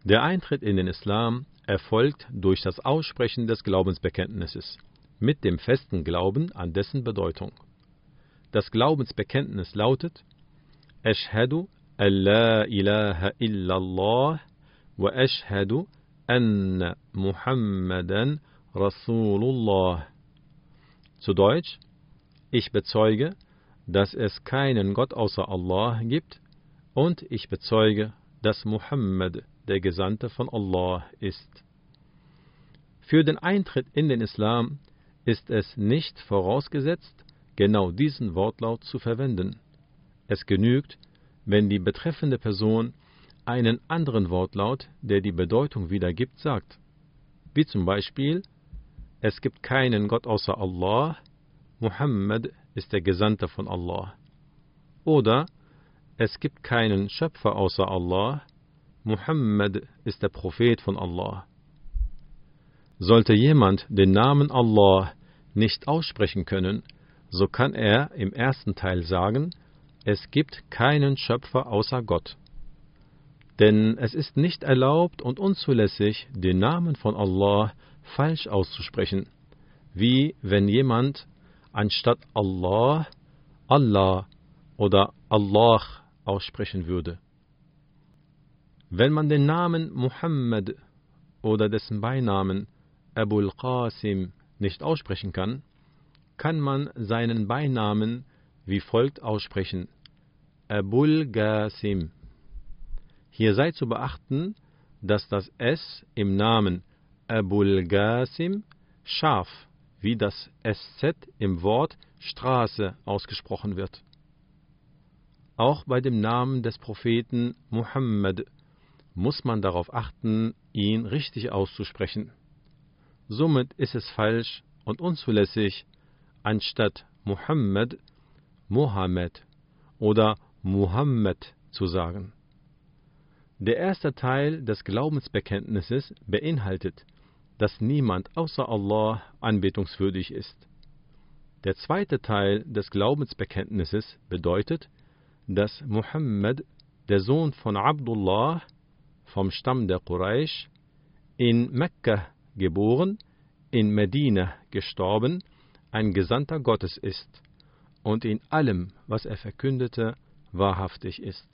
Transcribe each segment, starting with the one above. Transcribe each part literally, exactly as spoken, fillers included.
Der Eintritt in den Islam erfolgt durch das Aussprechen des Glaubensbekenntnisses mit dem festen Glauben an dessen Bedeutung. Das Glaubensbekenntnis lautet: Ashhadu an la ilaha illallah wa ashhadu anna Muhammadan Rasulullah. Zu Deutsch: Ich bezeuge, dass es keinen Gott außer Allah gibt, und ich bezeuge, dass Muhammad der Gesandte von Allah ist. Für den Eintritt in den Islam ist es nicht vorausgesetzt, genau diesen Wortlaut zu verwenden. Es genügt, wenn die betreffende Person einen anderen Wortlaut, der die Bedeutung wiedergibt, sagt. Wie zum Beispiel: Es gibt keinen Gott außer Allah, Muhammad ist der Gesandte von Allah. Oder: Es gibt keinen Schöpfer außer Allah, Muhammad ist der Prophet von Allah. Sollte jemand den Namen Allah nicht aussprechen können, so kann er im ersten Teil sagen: Es gibt keinen Schöpfer außer Gott. Denn es ist nicht erlaubt und unzulässig, den Namen von Allah falsch auszusprechen, wie wenn jemand anstatt Allah, Allah oder Allah aussprechen würde. Wenn man den Namen Muhammad oder dessen Beinamen Abul Qasim nicht aussprechen kann, kann man seinen Beinamen wie folgt aussprechen: Abul Qasim. Hier sei zu beachten, dass das S im Namen Abul Qasim scharf wie das S Z im Wort Straße ausgesprochen wird. Auch bei dem Namen des Propheten Muhammad muss man darauf achten, ihn richtig auszusprechen. Somit ist es falsch und unzulässig, anstatt Muhammad Mohammed oder Muhammad zu sagen. Der erste Teil des Glaubensbekenntnisses beinhaltet, dass niemand außer Allah anbetungswürdig ist. Der zweite Teil des Glaubensbekenntnisses bedeutet, dass Muhammad, der Sohn von Abdullah, vom Stamm der Quraysh, in Mekka geboren, in Medina gestorben, ein Gesandter Gottes ist und in allem, was er verkündete, wahrhaftig ist.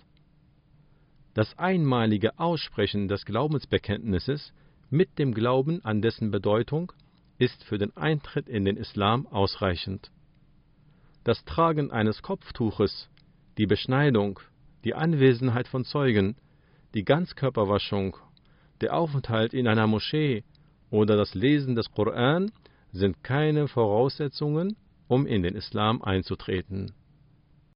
Das einmalige Aussprechen des Glaubensbekenntnisses mit dem Glauben an dessen Bedeutung ist für den Eintritt in den Islam ausreichend. Das Tragen eines Kopftuches, die Beschneidung, die Anwesenheit von Zeugen, die Ganzkörperwaschung, der Aufenthalt in einer Moschee oder das Lesen des Koran sind keine Voraussetzungen, um in den Islam einzutreten.